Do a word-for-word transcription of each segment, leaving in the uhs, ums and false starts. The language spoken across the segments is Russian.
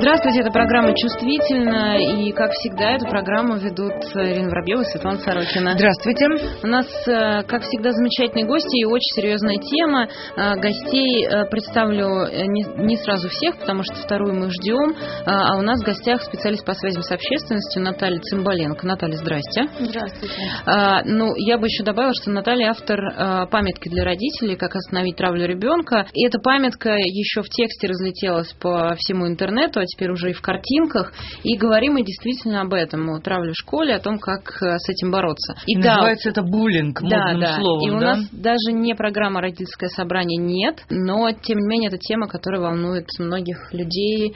Здравствуйте, это программа «Чувствительно», и, как всегда, эту программу ведут Ирина Воробьева и Светлана Сорокина. Здравствуйте. У нас, как всегда, замечательные гости и очень серьезная тема. Гостей представлю не сразу всех, потому что вторую мы ждем, а у нас в гостях специалист по связям с общественностью Наталья Цымбаленко. Наталья, здрасте. Здравствуйте. Ну, я бы еще добавила, что Наталья автор памятки для родителей «Как остановить травлю ребенка». И эта памятка еще в тексте разлетелась по всему интернету, а теперь уже и в картинках. И говорим мы действительно об этом, о травле в школе, о том, как с этим бороться. И называется да, это буллинг, модным да, да. словом. И у да? нас даже не программа «Родительское собрание» нет, но, тем не менее, это тема, которая волнует многих людей.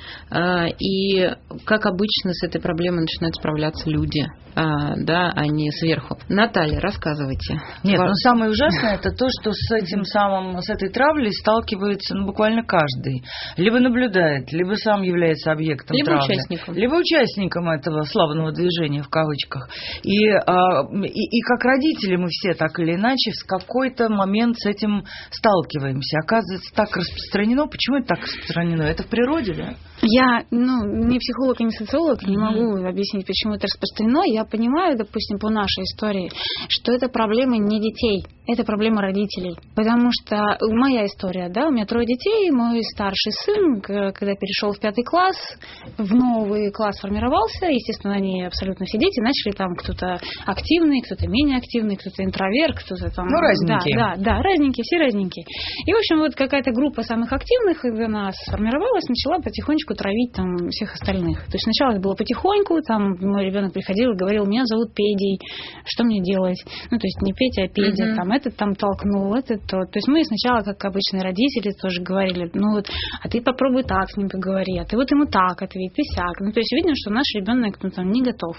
И, как обычно, с этой проблемой начинают справляться люди, да, а не сверху. Наталья, рассказывайте. Нет, но самое ужасное это то, что с этим самым, с этой травлей сталкивается ну, буквально каждый. Либо наблюдает, либо сам является объектом либо травли. Участником. Либо участником этого славного движения, в кавычках. И, и, и как родители мы все так или иначе в какой-то момент с этим сталкиваемся. Оказывается, так распространено. Почему это так распространено? Это в природе, да? Я, ну, не психолог и не социолог, не могу mm-hmm. объяснить, почему это распространено. Я понимаю, допустим, по нашей истории, что это проблема не детей, это проблема родителей. Потому что моя история, да, у меня трое детей, мой старший сын, когда перешел в пятый класс, в новый класс формировался, естественно, они абсолютно все дети начали там кто-то активный, кто-то менее активный, кто-то интроверт, кто-то там... Ну, разненькие. Да, да, да, разненькие, все разненькие. И, в общем, вот какая-то группа самых активных, когда она сформировалась, начала потихонечку травить там всех остальных. То есть сначала это было потихоньку, там мой ребенок приходил и говорил, меня зовут Петей, что мне делать? Ну, то есть не Петя, а Петя, mm-hmm. там этот там толкнул, этот то. То есть мы сначала, как обычные родители, тоже говорили, ну вот, а ты попробуй так с ним поговори, а ты вот ему так ответь, ты сяк. Ну, то есть видно, что наш ребенок ну, там не готов.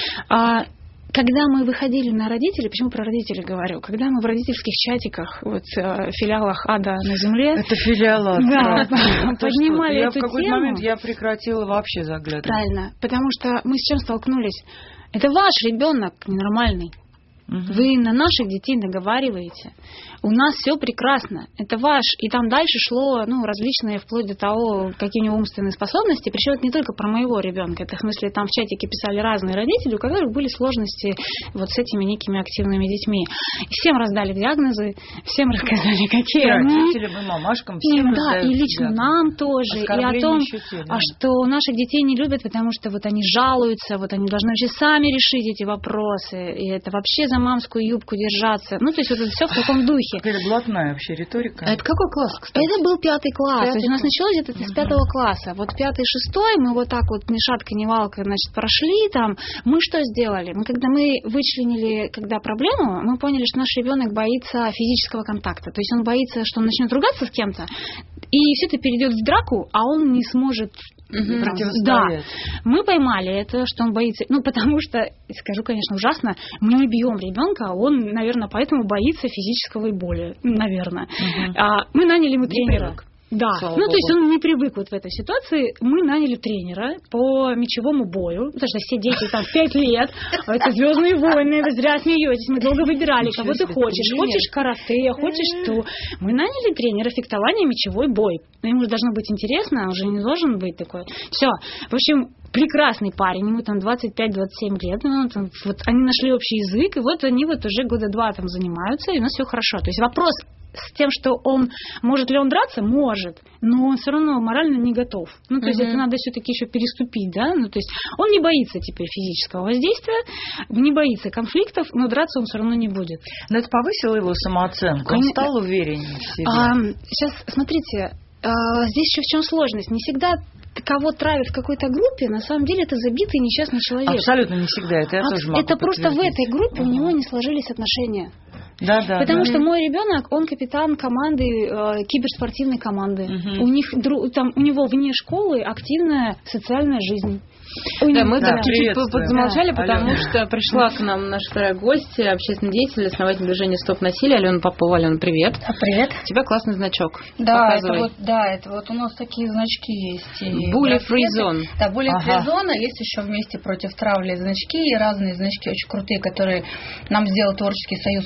А когда мы выходили на родителей, почему про родителей говорю? Когда мы в родительских чатиках, вот в филиалах ада на земле... Это филиал ада. Да, поднимали я эту в какой-то тему. момент я прекратила вообще заглядывать. Правильно, потому что мы с чем столкнулись? Это ваш ребенок ненормальный. Угу. Вы на наших детей наговариваете. У нас все прекрасно. Это ваш. И там дальше шло ну, различные, вплоть до того, какие у него умственные способности. Причем это не только про моего ребенка. Это в смысле, там в чатике писали разные родители, у которых были сложности вот с этими некими активными детьми. И всем раздали диагнозы, всем рассказали, какие они. Родителям и мамашкам всем да, и лично диагнозы. Нам тоже. И о том, те, да. а что наших детей не любят, потому что вот они жалуются, вот они должны вообще сами решить эти вопросы. И это вообще за мамскую юбку держаться. Ну, то есть вот это все в таком духе. Какая-то блатная вообще риторика. А это какой класс, кстати? Это был пятый класс. Пятый То есть у нас класс. началось это с пятого класса. Вот пятый, шестой мы вот так вот ни шатка, ни валка, значит, прошли там. Мы что сделали? Мы когда мы вычленили когда проблему, мы поняли, что наш ребенок боится физического контакта. То есть он боится, что он начнет ругаться с кем-то, и все это перейдет в драку, а он не сможет... Угу. Да, мы поймали это, что он боится. Ну, потому что, скажу, конечно, ужасно, мы не бьем ребенка, он, наверное, поэтому боится физической боли. Наверное. Угу. А, мы наняли ему тренера. Да, Слава ну Богу. То есть он не привык вот в этой ситуации. Мы наняли тренера по мечевому бою, потому что все дети там пять лет, это «Звездные войны», вы зря смеетесь, мы долго выбирали, кого ты хочешь. Хочешь карате, хочешь что. Мы наняли тренера фехтования мечевой бой. Ему же должно быть интересно, он же не должен быть такой. Все, в общем, прекрасный парень, ему там двадцать пять - двадцать семь лет, ну, там, вот они нашли общий язык, и вот они вот уже года два там занимаются, и у нас все хорошо. То есть вопрос с тем, что он, может ли он драться, может, но он все равно морально не готов. Ну, то есть uh-huh. это надо все-таки еще переступить, да, ну, то есть он не боится теперь физического воздействия, не боится конфликтов, но драться он все равно не будет. Но это повысило его самооценку, он Конечно. Стал увереннее в себе. А, сейчас, смотрите, а, здесь еще в чем сложность, не всегда кого травят в какой-то группе, на самом деле это забитый несчастный человек. Абсолютно не всегда, это я а, тоже могу Это просто в этой группе uh-huh. у него не сложились отношения. Да, да, Потому да. что мой ребенок, он капитан команды, э, киберспортивной команды. Угу. У них там, у него вне школы активная социальная жизнь. Ой, да, мы да, так чуть-чуть подзамолчали, да, потому Алена. что пришла к нам наша вторая гостья, общественный деятель, основатель движения «Стоп насилию», Алена Попова. Алена, привет. А, привет. У тебя классный значок. Да, это вот, да, это вот у нас такие значки есть. Bully Free Zone. Да, Bully Free Zone. Есть еще вместе против травли значки и разные значки очень крутые, которые нам сделал Творческий союз художников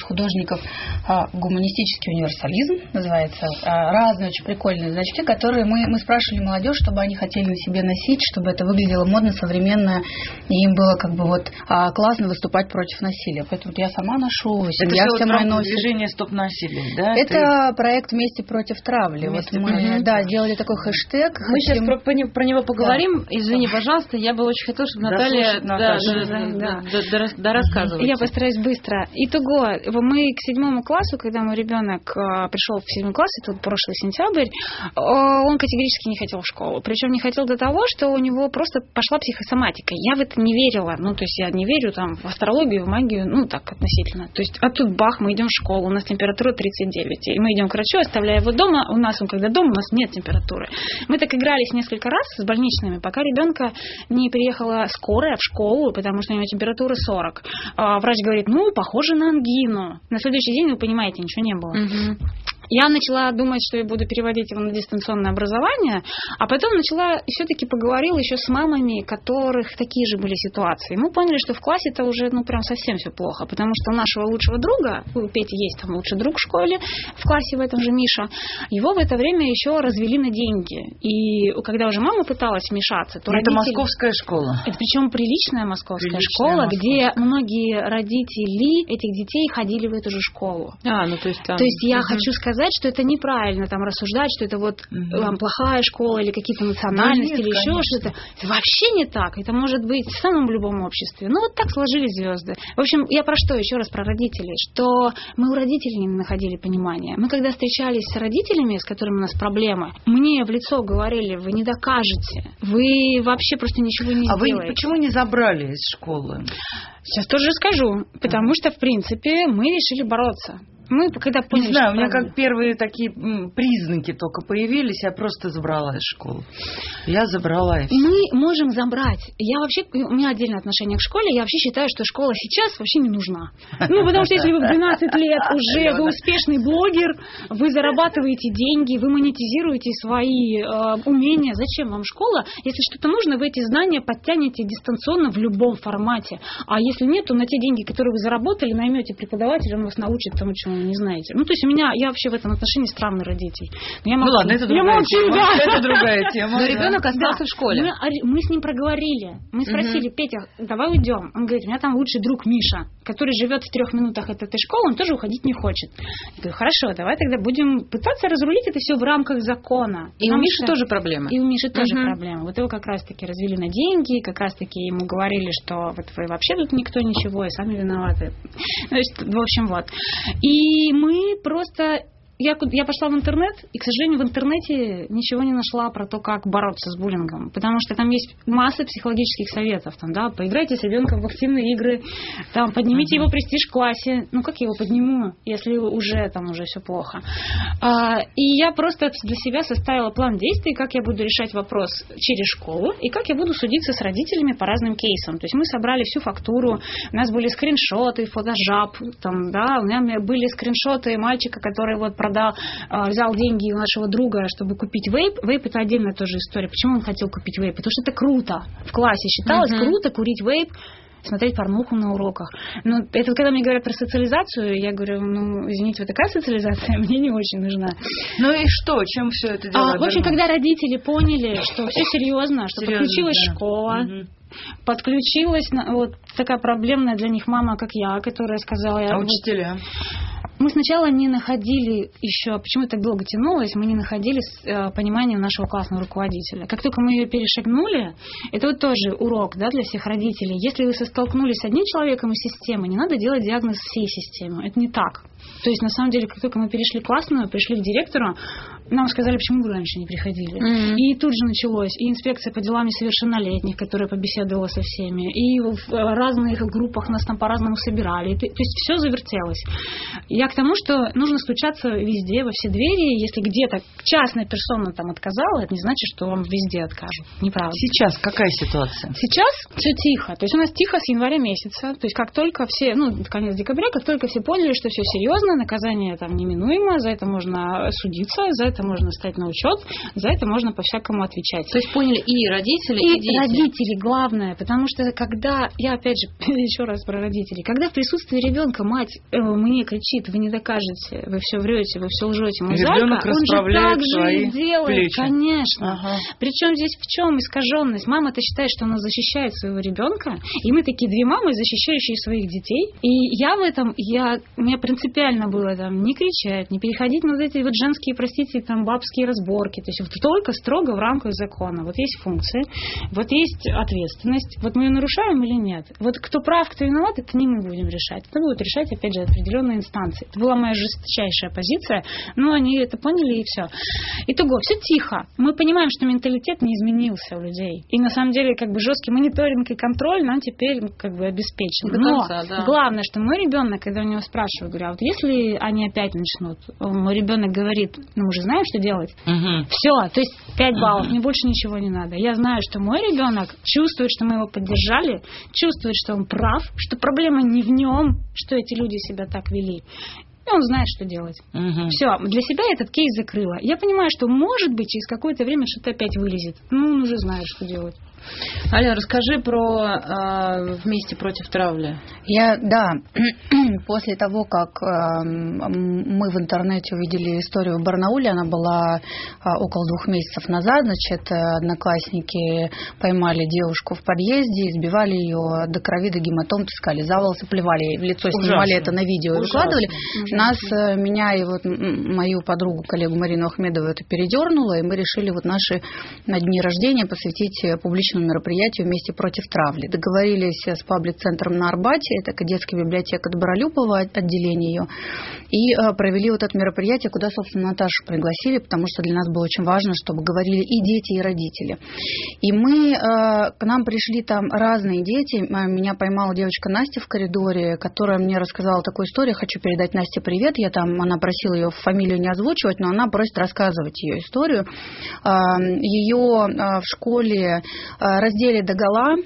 школьников гуманистический универсализм, называется. Разные очень прикольные значки, которые мы, мы спрашивали молодежь, чтобы они хотели на себе носить, чтобы это выглядело модно, современно, и им было как бы вот классно выступать против насилия. Поэтому я сама ношу, семья это вся моя носит. Движение «Стоп насилию», да? Это Ты... проект «Вместе против травли». Вместе вот мы против... да, сделали такой хэштег. Мы хотим... сейчас про, про, про него поговорим. Да. Извини, пожалуйста, я бы очень хотела, чтобы Наталья да, да, да, да, да, да, рассказывала. Я постараюсь быстро. Итого, мы к седьмому классу, когда мой ребенок пришел в седьмой класс, это вот прошлый сентябрь, он категорически не хотел в школу. Причем не хотел до того, что у него просто пошла психосоматика. Я в это не верила. Ну, то есть я не верю там в астрологию, в магию, ну, так, относительно. То есть, а тут бах, мы идем в школу, у нас температура тридцать девять. И мы идем к врачу, оставляя его дома. У нас, он когда дома, у нас нет температуры. Мы так игрались несколько раз с больничными, пока ребенка не приехала скорая в школу, потому что у него температура сорок. А врач говорит, ну, похоже на ангину. На следующий день, вы понимаете, ничего не было. Угу. Я начала думать, что я буду переводить его на дистанционное образование, а потом начала, все-таки поговорила еще с мамами, которых такие же были ситуации. Мы поняли, что в классе это уже, ну, прям совсем все плохо, потому что у нашего лучшего друга, у Пети есть там лучший друг в школе, в классе в этом же Миша, его в это время еще развели на деньги. И когда уже мама пыталась вмешаться, то это родители... московская школа. Это причем приличная московская приличная школа, московская. Где многие родители этих детей ходили в эту же школу. А, ну то есть там... То есть я угу. хочу сказать, что это неправильно там рассуждать, что это вот угу. там, плохая школа или какие-то национальности, да нет, или еще конечно. Что-то. Это вообще не так. Это может быть в самом любом обществе. Ну, вот так сложились звезды. В общем, я про что? Еще раз про родителей. Что мы у родителей не находили понимания. Мы когда встречались с родителями, с которыми у нас проблемы, мне в лицо говорили, вы не докажете. Вы вообще просто ничего не а сделаете. А вы почему не забрали из школы? Сейчас тоже скажу. Потому что, в принципе, мы решили бороться. Мы когда поняли, не знаю, у меня правильно. как первые такие признаки только появились, я просто забрала из школы. Я забрала и все. Мы можем забрать. Я вообще, у меня отдельное отношение к школе, я вообще считаю, что школа сейчас вообще не нужна. Ну, потому что если вы в двенадцать лет уже, вы успешный блогер, вы зарабатываете деньги, вы монетизируете свои э, умения, зачем вам школа? Если что-то нужно, вы эти знания подтянете дистанционно в любом формате. А если нет, то на те деньги, которые вы заработали, наймете преподавателя, он вас научит тому, чему вы не знаете. Ну, то есть у меня, я вообще в этом отношении странный родитель. Я ну ладно, это другая молчу, тема. Да. Это другая тема. Но да. ребенок остался да. в школе. Мы, мы с ним проговорили. Мы спросили, угу. Петя, давай уйдем. Он говорит, у меня там лучший друг Миша, который живет в трех минутах от этой школы, он тоже уходить не хочет. Я говорю, хорошо, давай тогда будем пытаться разрулить это все в рамках закона. И у Миши что... тоже проблема. И у Миши тоже угу. проблема. Вот его как раз-таки развели на деньги, как раз-таки ему говорили, что вот вы вообще тут никто ничего, и сами виноваты. Значит, в общем, вот. И мы просто... Я, я пошла в интернет, и, к сожалению, в интернете ничего не нашла про то, как бороться с буллингом. Потому что там есть масса психологических советов. Там, да, поиграйте с ребенком в активные игры, там, поднимите uh-huh. его престиж в классе. Ну, как я его подниму, если уже там уже все плохо. А, и я просто для себя составила план действий, как я буду решать вопрос через школу, и как я буду судиться с родителями по разным кейсам. То есть мы собрали всю фактуру, у нас были скриншоты, фотожаб, там, да, у меня были скриншоты мальчика, который вот продал, взял деньги у нашего друга, чтобы купить вейп. Вейп — это отдельная тоже история. Почему он хотел купить вейп? Потому что это круто. В классе считалось uh-huh. круто курить вейп, смотреть порнуху на уроках. Но это когда мне говорят про социализацию, я говорю, ну, извините, вот такая социализация мне не очень нужна. Ну и что? Чем все это дело? А, в общем, когда родители поняли, что все серьезно, что серьезно, подключилась да. школа, угу. подключилась вот такая проблемная для них мама, как я, которая сказала... А вот, учителя? Мы сначала не находили еще, почему это так долго тянулось, мы не находили э, понимания нашего классного руководителя. Как только мы ее перешагнули, это вот тоже урок, да, для всех родителей. Если вы столкнулись с одним человеком из системы, не надо делать диагноз всей системы. Это не так. То есть, на самом деле, как только мы перешли классную, пришли к директору, нам сказали, почему вы раньше не приходили. Mm-hmm. И тут же началось и инспекция по делам несовершеннолетних, которая побеседовала со всеми, и в разных группах нас там по-разному собирали. То есть, все завертелось. Я к тому, что нужно стучаться везде, во все двери. Если где-то частная персона там отказала, это не значит, что вам везде откажут. Неправда. Сейчас какая ситуация? Сейчас все тихо. То есть, у нас тихо с января месяца. То есть, как только все, ну, конец декабря, как только все поняли, что все серьезно, наказание там неминуемо, за это можно судиться, за это можно стать на учет, за это можно по-всякому отвечать. То есть поняли и родители, и, и дети. родители, главное, потому что когда, я опять же, еще раз про родителей, когда в присутствии ребенка мать э, мне кричит, вы вы не докажете, вы все врете, вы все лжете. Мой Ребенок Зайка, он же так же и делает, плечи. Конечно. Ага. Причем здесь в чем искаженность? Мама-то считает, что она защищает своего ребенка, и мы такие две мамы, защищающие своих детей. И я в этом, я, мне принципиально было там не кричать, не переходить на вот эти вот женские, простите, там бабские разборки. То есть вот только строго в рамках закона. Вот есть функции, вот есть ответственность. Вот мы ее нарушаем или нет? Вот кто прав, кто виноват, это не мы будем решать. Это будут решать, опять же, определенные инстанции. Это была моя жесточайшая позиция, но они это поняли, и все. Итого, все тихо. Мы понимаем, что менталитет не изменился у людей. И на самом деле, как бы жесткий мониторинг и контроль нам теперь как бы обеспечен. До Но конца, да. главное, что мой ребенок, когда у него спрашиваю, говорю, а вот если они опять начнут, мой ребенок говорит, ну мы же знаем, что делать. Угу. Все, то есть пять баллов, мне больше ничего не надо. Я знаю, что мой ребенок чувствует, что мы его поддержали, чувствует, что он прав, что проблема не в нем, что эти люди себя так вели. И он знает, что делать. Угу. Все, для себя этот кейс закрыла. Я понимаю, что, может быть, через какое-то время что-то опять вылезет. Ну, он уже знает, что делать. Аля, расскажи про э, «Вместе против травли». Я, да, после того, как э, мы в интернете увидели историю в Барнауле, она была э, около двух месяцев назад, значит, одноклассники поймали девушку в подъезде, избивали ее до крови, до гематом, таскали за волосы, плевали ей в лицо, Ужасно. Снимали это на видео и выкладывали. Ужасно. Нас, меня и вот мою подругу, коллегу Марину Ахмедову это передернуло, и мы решили вот наши на дни рождения посвятить публичному мероприятию «Вместе против травли». Договорились с паблик-центром на Арбате, это детская библиотека Добролюбова, отделение ее, и э, провели вот это мероприятие, куда, собственно, Наташу пригласили, потому что для нас было очень важно, чтобы говорили и дети, и родители. И мы, э, к нам пришли там разные дети. Меня поймала девочка Настя в коридоре, которая мне рассказала такую историю. Хочу передать Насте привет. Я там, она просила ее фамилию не озвучивать, но она просит рассказывать ее историю. Ее в школе раздели догола,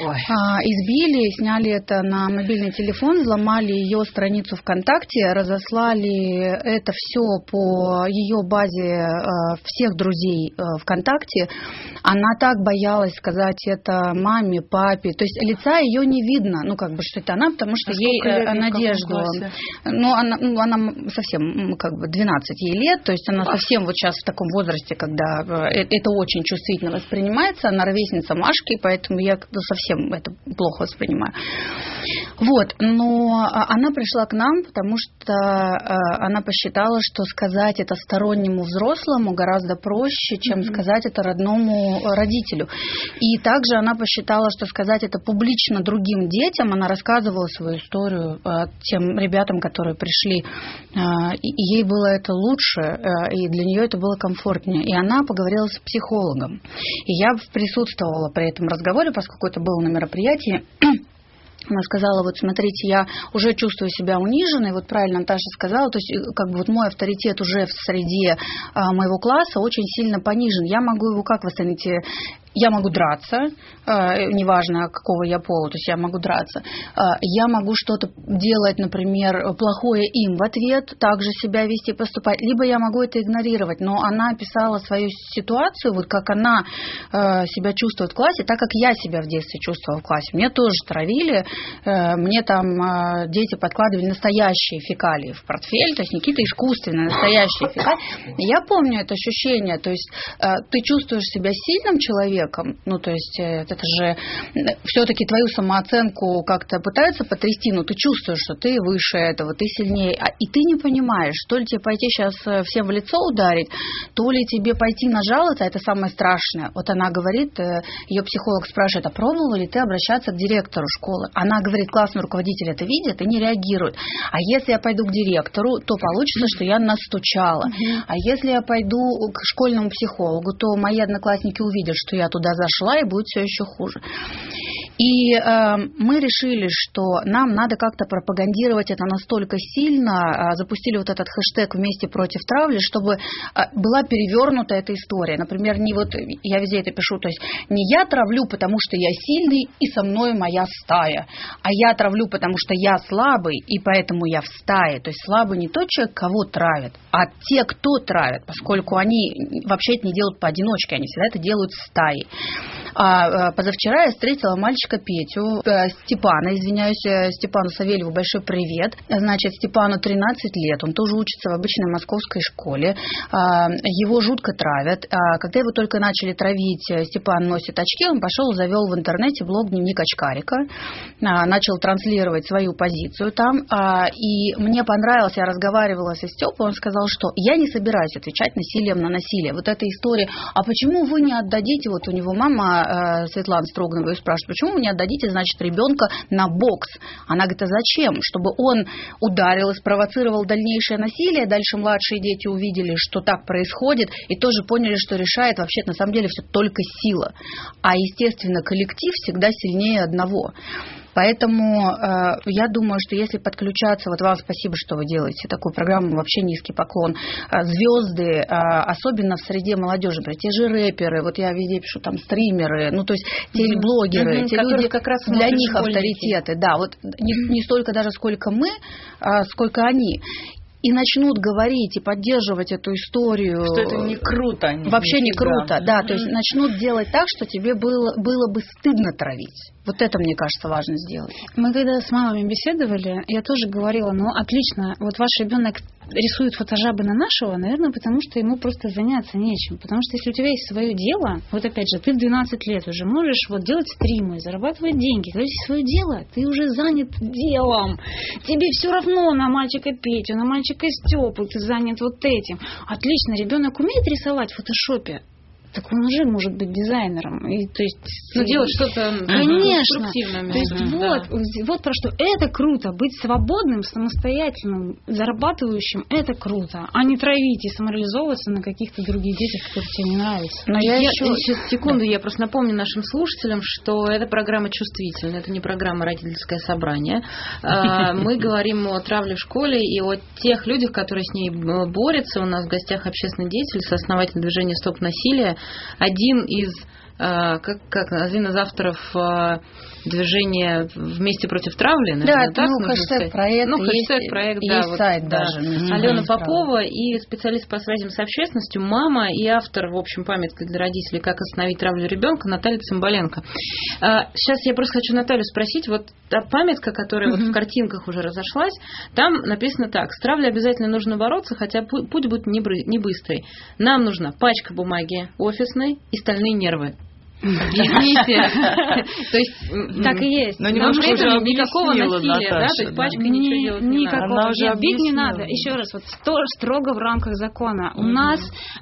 избили, сняли это на мобильный телефон, взломали ее страницу ВКонтакте, разослали это все по ее базе всех друзей ВКонтакте. Она так боялась сказать это маме, папе, то есть лица ее не видно, ну как бы что это она, потому что а ей лет, Надежду, ну она, ну она совсем как бы двенадцать ей лет, то есть она а. совсем вот сейчас в таком возрасте, когда это очень чувствительно воспринимается, она ровесница Машки, поэтому я совсем это плохо воспринимаю. Вот, но она пришла к нам, потому что она посчитала, что сказать это стороннему взрослому гораздо проще, чем mm-hmm. сказать это родному родителю. И также она посчитала, что сказать это публично другим детям, она рассказывала свою историю тем ребятам, которые пришли, и ей было это лучше, и для нее это было комфортнее. И она поговорила с психологом. И я присутствовала при этом разговоре, поскольку это было на мероприятии. Она сказала, вот смотрите, я уже чувствую себя униженной, вот правильно Наташа сказала, то есть как бы вот мой авторитет уже в среде а, моего класса очень сильно понижен. Я могу его, как вы оцените, я могу драться, э, неважно какого я пола, то есть я могу драться. Э, я могу что-то делать, например, плохое им в ответ, также себя вести, поступать, либо я могу это игнорировать. Но она описала свою ситуацию, вот как она э, себя чувствует в классе, так как я себя в детстве чувствовала в классе. Мне тоже травили, э, мне там э, дети подкладывали настоящие фекалии в портфель, то есть не какие-то искусственные, настоящие фекалии. Я помню это ощущение, то есть э, ты чувствуешь себя сильным человеком, ну, то есть это же все-таки твою самооценку как-то пытаются потрясти, но ты чувствуешь, что ты выше этого, ты сильнее, и ты не понимаешь, то ли тебе пойти сейчас всем в лицо ударить, то ли тебе пойти нажаловаться, это самое страшное. Вот она говорит, ее психолог спрашивает, а пробовала ли ты обращаться к директору школы? Она говорит, классный руководитель это видит и не реагирует. А если я пойду к директору, то получится, что я настучала. А если я пойду к школьному психологу, то мои одноклассники увидят, что я туда зашла, и будет все еще хуже. И э, мы решили, что нам надо как-то пропагандировать это настолько сильно, э, запустили вот этот хэштег «Вместе против травли», чтобы э, была перевернута эта история. Например, не вот, я везде это пишу, то есть не я травлю, потому что я сильный, и со мной моя стая, а я травлю, потому что я слабый, и поэтому я в стае. То есть слабый не тот человек, кого травят, а те, кто травят, поскольку они вообще это не делают поодиночке, они всегда это делают в стае. А позавчера я встретила мальчика Петю, Степана, извиняюсь, Степану Савельеву большой привет. Значит, Степану тринадцать лет, он тоже учится в обычной московской школе. Его жутко травят. Когда его только начали травить, Степан носит очки, он пошел, завел в интернете блог «Дневник очкарика», начал транслировать свою позицию там. И мне понравилось, я разговаривала со Степой, он сказал, что я не собираюсь отвечать насилием на насилие. Вот эта история, а почему вы не отдадите, вот у него мама Светлана Строганова ее спрашивает, почему вы не отдадите, значит, ребенка на бокс? Она говорит, а зачем? Чтобы он ударил и спровоцировал дальнейшее насилие, дальше младшие дети увидели, что так происходит, и тоже поняли, что решает вообще на самом деле все только сила. А, естественно, коллектив всегда сильнее одного. Поэтому э, я думаю, что если подключаться, вот вам спасибо, что вы делаете такую программу, вообще низкий поклон, э, звезды, э, особенно в среде молодежи, например, те же рэперы, вот я везде пишу там стримеры, ну то есть те mm-hmm. блогеры, mm-hmm. те люди, как раз для них авторитеты, да, вот не, не столько даже сколько мы, а сколько они. И начнут говорить и поддерживать эту историю. Что это не круто. Не вообще не круто, да. Mm-hmm. То есть начнут делать так, что тебе было, было бы стыдно травить. Вот это, мне кажется, важно сделать. Мы когда с мамами беседовали, я тоже говорила, ну, отлично, вот ваш ребенок рисует фотожабы на нашего, наверное, потому что ему просто заняться нечем. Потому что если у тебя есть свое дело, вот опять же, ты в двенадцать лет уже можешь вот делать стримы, зарабатывать деньги. Когда есть свое дело, ты уже занят делом. Тебе все равно на мальчика Петю, на мальчика Степу, ты занят вот этим. Отлично, ребенок умеет рисовать в фотошопе. Так он уже может быть дизайнером. И, то есть, ну, делать что-то конструктивное. То есть, да. вот, вот про что. Это круто. Быть свободным, самостоятельным, зарабатывающим, это круто. А не травить и самореализовываться на каких-то других детях, которые тебе не нравятся. Но я, я еще... Сейчас, секунду, да. Я просто напомню нашим слушателям, что эта программа чувствительная. Это не программа «Родительское собрание». Мы говорим о травле в школе и о тех людях, которые с ней борются. У нас в гостях общественный деятель, сооснователь движения «Стоп насилие». Один из, как, как, один из авторов движения «Вместе против травли», наверное, да, так ну, хэштег проект, ну, хэштег проект, да, есть вот, сайт да. даже. Алена Попова и специалист по связям с общественностью, мама и автор, в общем, памятки для родителей «Как остановить травлю ребенка» Наталья Цымбаленко. Сейчас я просто хочу Наталью спросить, вот та памятка, которая uh-huh. вот в картинках уже разошлась, там написано так: с травлей обязательно нужно бороться, хотя путь будет не быстрый. Нам нужна пачка бумаги офисной и стальные нервы. Объясните. То есть так и есть. Но немножко уже никакого насилия, да? То есть пачка ничего делать не надо. Никакого. Нет, бить не надо. Еще раз, вот строго в рамках закона. У нас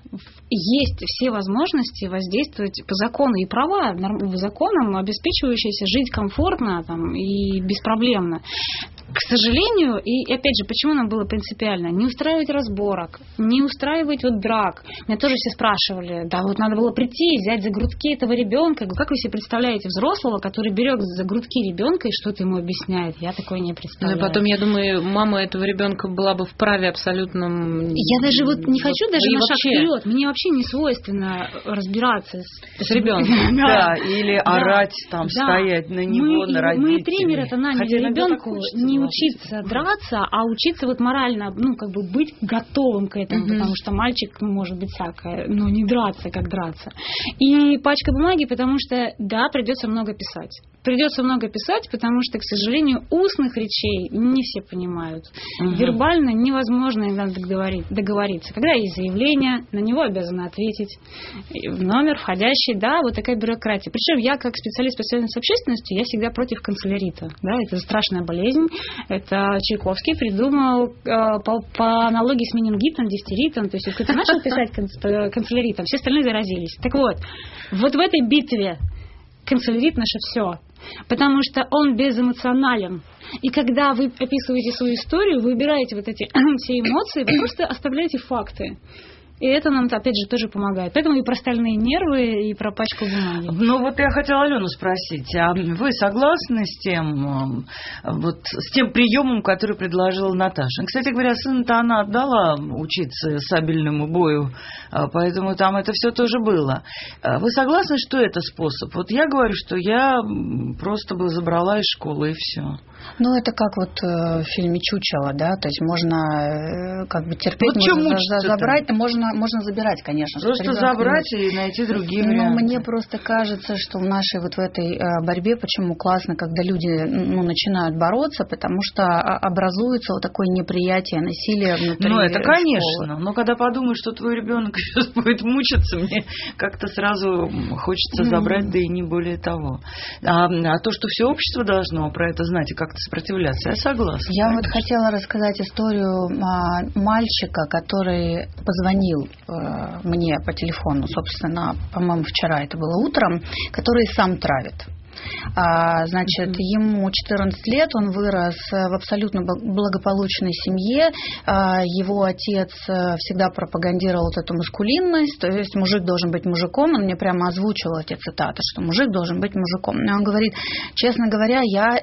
есть все возможности воздействовать по закону и права законом, обеспечивающиеся жить комфортно там, и беспроблемно. К сожалению, и опять же, почему нам было принципиально? Не устраивать разборок, не устраивать вот драк. Меня тоже все спрашивали, да вот надо было прийти, взять за грудки этого ребенка. Как вы себе представляете взрослого, который берет за грудки ребенка и что-то ему объясняет? Я такое не представляю. Ну и потом, я думаю, мама этого ребенка была бы вправе абсолютно... Я даже вот не хочу вот, даже на шаг вообще... вперед. Мне вообще не свойственно разбираться с, с ребенком. Да, или орать там, стоять на него, на родителей. Мы тренер-то наняли ребенку не учиться драться, а учиться вот морально, ну, как бы быть готовым к этому, uh-huh. потому что мальчик, ну, может быть всякое, но не драться, как драться. И пачка бумаги, потому что, да, придется много писать. Придется много писать, потому что, к сожалению, устных речей не все понимают. Uh-huh. Вербально невозможно иногда договориться. Когда есть заявление, на него обязаны ответить. В номер входящий, да, вот такая бюрократия. Причем я, как специалист по связям с общественностью, я всегда против канцелярита. Да, это страшная болезнь. Это Чайковский придумал э, по, по аналогии с менингитом, дифтеритом. То есть, если кто-то начал писать канцеляритом, все остальные заразились. Так вот, вот в этой битве канцелярит наше все. Потому что он безэмоционален. И когда вы описываете свою историю, вы убираете вот эти все эмоции, вы просто оставляете факты. И это нам, опять же, тоже помогает. Поэтому и про стальные нервы, и про пачку бумаги. Ну, вот я хотела Алену спросить, а вы согласны с тем, вот, с тем приемом, который предложила Наташа? Кстати говоря, сына-то она отдала учиться сабельному бою, поэтому там это все тоже было. Вы согласны, что это способ? Вот я говорю, что я просто бы забрала из школы, и все. Ну, это как вот э, в фильме «Чучело», да, то есть можно э, как бы терпеть, вот можно за, за, забрать, можно можно, можно забирать, конечно. Просто забрать и найти другие Но варианты. мне просто кажется, что в нашей вот в этой борьбе, почему классно, когда люди ну, начинают бороться, потому что образуется вот такое неприятие насилия внутри Ну, это, конечно. школы. Но когда подумаешь, что твой ребенок сейчас будет мучиться, мне как-то сразу хочется забрать, mm-hmm. да и не более того. А, а то, что все общество должно про это знать и как-то сопротивляться, я согласна. Я конечно. вот хотела рассказать историю а, мальчика, который позвонил а, мне по телефону, собственно, по-моему, вчера это было утром, который сам травит. А, значит, mm-hmm. ему четырнадцать лет, он вырос в абсолютно благополучной семье. А, его отец всегда пропагандировал вот эту маскулинность, то есть мужик должен быть мужиком. Он мне прямо озвучил эти цитаты, что мужик должен быть мужиком. И он говорит, честно говоря, я...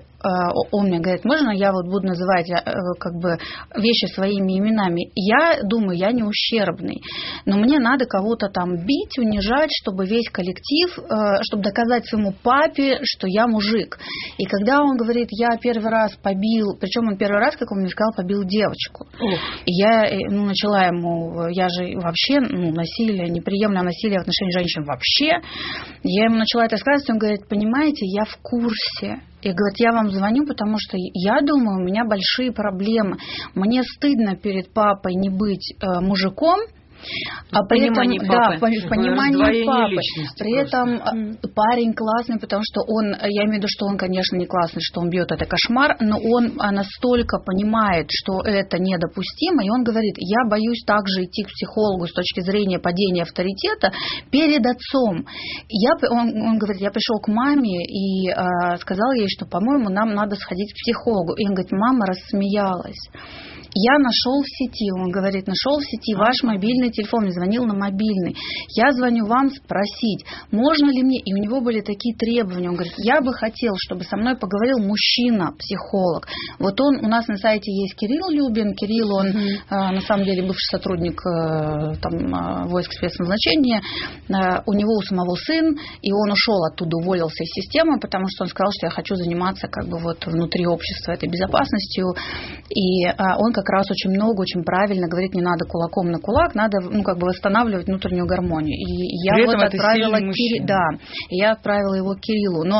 Он мне говорит, можно я вот буду называть как бы вещи своими именами? Я думаю, я не ущербный, но мне надо кого-то там бить, унижать, чтобы весь коллектив, чтобы доказать своему папе, что я мужик. И когда он говорит, я первый раз побил, причем он первый раз, как он мне сказал, побил девочку. Ох. И я ну, начала ему, я же вообще ну, насилие, не приемлю насилие в отношении женщин вообще. Я ему начала это рассказывать, он говорит, понимаете, я в курсе. И говорит, я вам звоню, потому что я думаю, у меня большие проблемы. Мне стыдно перед папой не быть э, мужиком, а при этом, да, в понимании папы. При этом просто. Парень классный, потому что он, я имею в виду, что он, конечно, не классный, что он бьет, это кошмар, но он настолько понимает, что это недопустимо, и он говорит, я боюсь также идти к психологу с точки зрения падения авторитета перед отцом. Я, он, он говорит, я пришел к маме и э, сказал ей, что, по-моему, нам надо сходить к психологу. И он говорит, мама рассмеялась. Я нашел в сети, он говорит, нашел в сети ваш мобильный телефон, мне звонил на мобильный. Я звоню вам спросить, можно ли мне, и у него были такие требования, он говорит, я бы хотел, чтобы со мной поговорил мужчина-психолог. Вот он, у нас на сайте есть Кирилл Любин, Кирилл, он mm-hmm. э, на самом деле бывший сотрудник э, там, э, войск спецназначения, э, у него у самого сын, и он ушел оттуда, уволился из системы, потому что он сказал, что я хочу заниматься как бы вот внутри общества этой безопасностью, и э, он как как раз очень много, очень правильно говорит, не надо кулаком на кулак, надо ну, как бы восстанавливать внутреннюю гармонию. И я вот отправила Кир... да, я отправила его к Кириллу. Но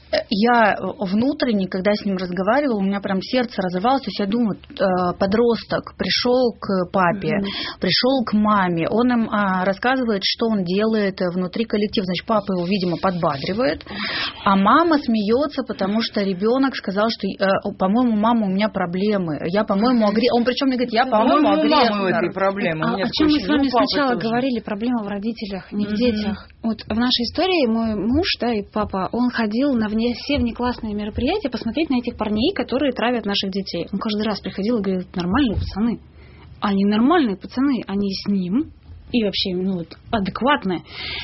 я внутренне, когда с ним разговаривала, у меня прям сердце разрывалось. То есть я думаю, подросток пришел к папе, mm-hmm. пришел к маме, он им а, рассказывает, что он делает внутри коллектива. Значит, папа его, видимо, подбадривает, а мама смеется, потому что ребенок сказал, что, по-моему, мама, у меня проблемы. Я, по-моему, агрессия. Он причем мне говорит, я, по-моему, агрессор. У этой проблемы. А, о чем мы с вами сначала тоже. говорили, проблема в родителях, не mm-hmm. в детях. Вот в нашей истории мой муж, да, и папа, он ходил на вне, все внеклассные мероприятия посмотреть на этих парней, которые травят наших детей. Он каждый раз приходил и говорил, нормальные пацаны. Они нормальные пацаны, они с ним и вообще ну, вот, адекватные.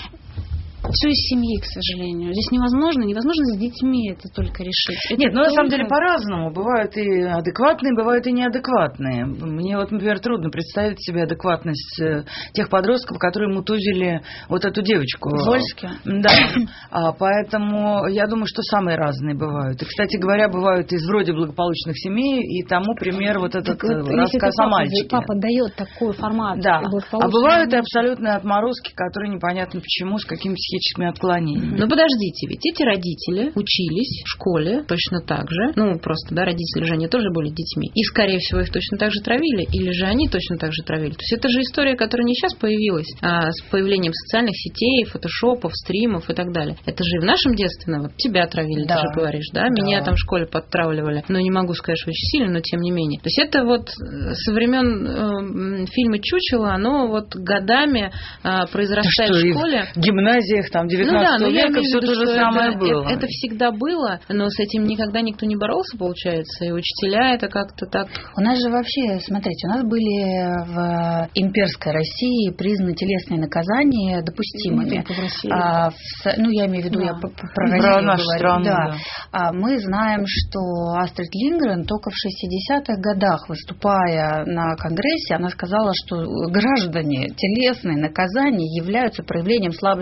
Все из семьи, к сожалению. Здесь невозможно, невозможно с детьми это только решить. Это Нет, ну только... на самом деле по-разному. Бывают и адекватные, бывают и неадекватные. Мне вот, например, трудно представить себе адекватность тех подростков, которые мутузили вот эту девочку. В Вольске? Да. А, поэтому я думаю, что самые разные бывают. И, кстати говоря, бывают из вроде благополучных семей, и тому пример вот этот вот, рассказ о мальчике. Папа дает такой формат. Да. А бывают и абсолютные отморозки, которые непонятно почему, с какими психическими отклонениями. Но подождите, ведь эти родители учились в школе точно так же. Ну, просто, да, родители же они тоже были детьми. И, скорее всего, их точно так же травили. Или же они точно так же травили. То есть это же история, которая не сейчас появилась, а с появлением социальных сетей, фотошопов, стримов и так далее. Это же и в нашем детстве, вот тебя травили, да. Ты же говоришь, да? Меня да. там в школе подтравливали. Но не могу сказать, что очень сильно, но тем не менее. То есть это вот со времен э, фильма «Чучело», оно вот годами э, произрастает что, в школе. В гимназиях там девятнадцатого ну, да, века все то же самое это, было. Это, это всегда было, но с этим никогда никто не боролся, получается, и учителя это как-то так... У нас же вообще, смотрите, у нас были в имперской России признаны телесные наказания допустимыми. А, в, ну, я имею в виду, да. я про, про Россию про говорю. Страну, да. Да. А мы знаем, что Астрид Линдгрен только в шестидесятых годах, выступая на конгрессе, она сказала, что граждане телесные наказания являются проявлением слабости родителей.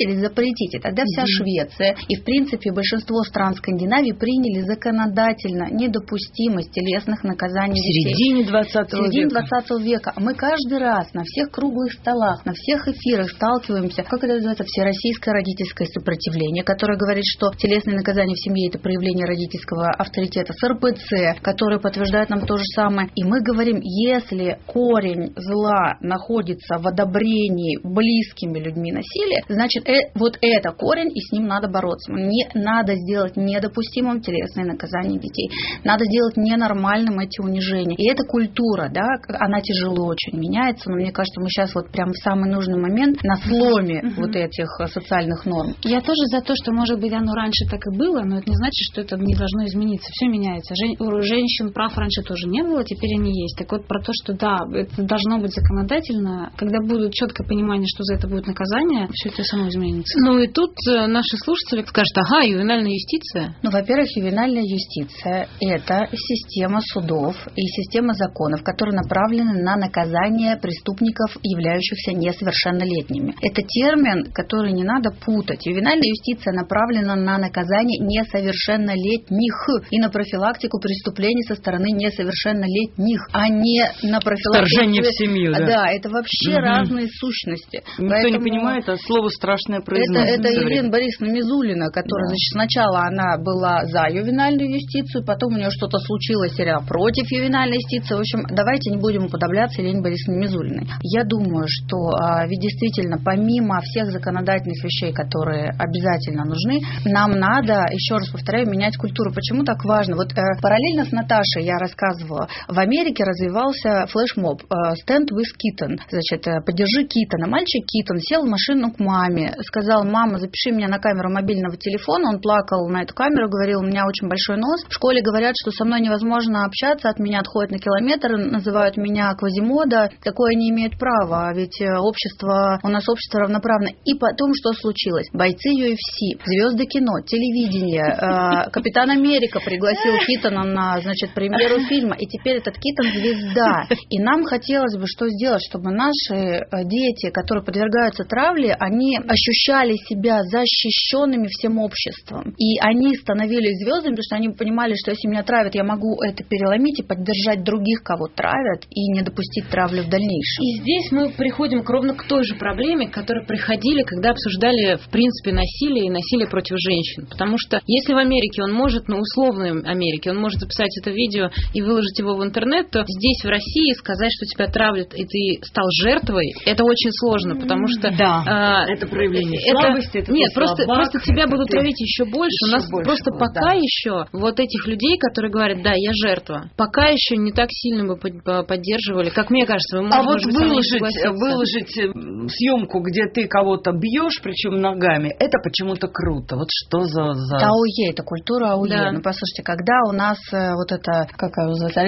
решили запретить. И тогда вся mm-hmm. Швеция и, в принципе, большинство стран Скандинавии приняли законодательно недопустимость телесных наказаний в середине двадцатого века. В середине двадцатого века. Мы каждый раз на всех круглых столах, на всех эфирах сталкиваемся, как это называется, всероссийское родительское сопротивление, которое говорит, что телесные наказания в семье – это проявление родительского авторитета, с эр пэ цэ, который подтверждает нам то же самое. И мы говорим, если корень зла находится в одобрении близкими людьми насилия, значит, э, вот это корень, и с ним надо бороться. Не надо сделать недопустимым телесные наказания детей. Надо сделать ненормальным эти унижения. И эта культура, да, она тяжело очень меняется, но мне кажется, мы сейчас вот прям в самый нужный момент на сломе uh-huh. вот этих социальных норм. Я тоже за то, что, может быть, оно раньше так и было, но это не значит, что это не должно измениться. Все меняется. Жен... У женщин прав раньше тоже не было, теперь они есть. Так вот, про то, что да, это должно быть законодательно, когда будет четкое понимание, что за это будет наказание, все это само изменится. Ну и тут наши слушатели скажут, ага, ювенальная юстиция. Ну, во-первых, ювенальная юстиция – это система судов и система законов, которые направлены на наказание преступников, являющихся несовершеннолетними. Это термин, который не надо путать. Ювенальная юстиция направлена на наказание несовершеннолетних и на профилактику преступлений со стороны несовершеннолетних, а не на профилактику... Вторжение в семью, да. Да, это вообще угу. разные сущности. Никто Поэтому... не понимает, а слово страшное произносится. Это, это Елена Борисовна Мизулина, которая, да. значит, сначала она была за ювенальную юстицию, потом у нее что-то случилось, или против ювенальной юстиции. В общем, давайте не будем уподобляться Елене Борисовне Мизулиной. Я думаю, что а, ведь действительно, помимо всех законодательных вещей, которые обязательно нужны, нам надо, еще раз повторяю, менять культуру. Почему так важно? Вот э, параллельно с Наташей я рассказывала, в Америке развивался флешмоб э, Stand with Kitten, значит, э, поддержи Китона. Мальчик Китон сел в машину к маме, сказал, мама, запиши меня на камеру мобильного телефона. Он плакал на эту камеру, говорил, у меня очень большой нос. В школе говорят, что со мной невозможно общаться, от меня отходят на километр, называют меня Квазимода. Такое не имеют права, ведь общество, у нас общество равноправно. И потом что случилось? Бойцы ю эф си, звезды кино, телевидения, э, Капитан Америка пригласил Китона на, значит, премьеру фильма, и теперь этот Китон звезда. И нам хотелось бы что сделать, чтобы наши дети, которые подвергаются травле, они ощущали себя защищенными всем обществом. И они становились звездами, потому что они понимали, что если меня травят, я могу это переломить и поддержать других, кого травят, и не допустить травлю в дальнейшем. И здесь мы приходим ровно к той же проблеме, к которой приходили, когда обсуждали, в принципе, насилие и насилие против женщин. Потому что если в Америке он может, ну, условной Америке, он может записать это видео и выложить его в интернет, то здесь, в России, сказать, что тебя травят, и ты стал жертвой, это очень сложно, потому что... Да, а, это проявление это, слабости, это нет, просто, слабак, просто тебя будут ты... травить еще больше. Еще У нас больше просто было, пока да. еще вот этих людей, которые говорят, да, я жертва, пока еще не так сильно бы поддерживали, как мне кажется. Вы, а может, вот выложить, выложить съемку, где ты кого-то бьешь, причем ногами, это почему-то круто. Вот что за... за... Это АУЕ, это культура АУЕ. Да. Ну, послушайте, когда у нас вот это, как называется,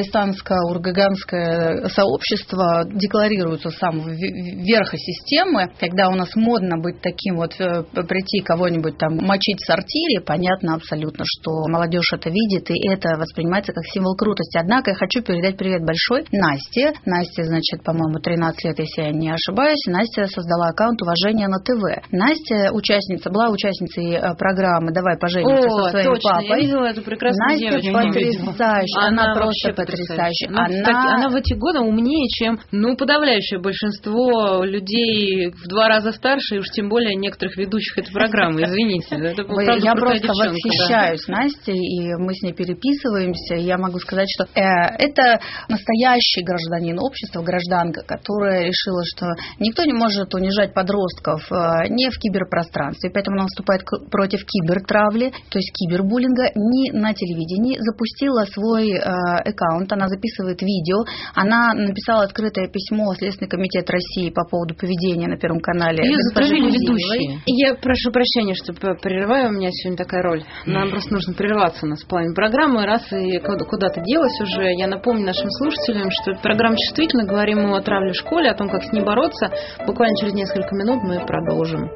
арестантско-ургаганское сообщество декларируется с самого верха системы, когда у нас модно быть таким вот, прийти кого-нибудь там мочить в сортире, понятно абсолютно, что молодежь это видит, и это воспринимается как символ крутости. Однако я хочу передать привет большой Насте. Насте, значит, по-моему, тринадцать лет, если я не ошибаюсь. Настя создала аккаунт «Уважение на ТВ». Настя участница, была участницей программы «Давай поженимся» О, со своим точно, папой. Я видела эту прекрасную Настя девочку. потрясающая, она, она просто потрясающая. Она... Она... Так, она в эти годы умнее, чем, ну, подавляющее большинство людей в два раза старше, и уж тем более некоторых ведущих этой программы. Извините. Это Вы, я просто восхищаюсь да. Настей, и мы с ней переписываемся, и я могу сказать, что э, это настоящий гражданин общества, гражданка, которая решила, что никто не может унижать подростков э, не в киберпространстве, поэтому она выступает к, против кибертравли, то есть кибербуллинга, не на телевидении, запустила свой э, аккаунт, она записывает видео, она написала открытое письмо в Следственный комитет России по поводу поведения на Первом канале. Ее затравили ведущие. Я прошу прощения, что прерываю, у меня сегодня такая роль. Нам просто нужно прерваться у нас в плане программы, раз и куда-то делась уже. Я напомню нашим слушателям, что эта программа чувствительна, говорим мы о травле в школе, о том, как с ней бороться. Буквально через несколько минут мы продолжим.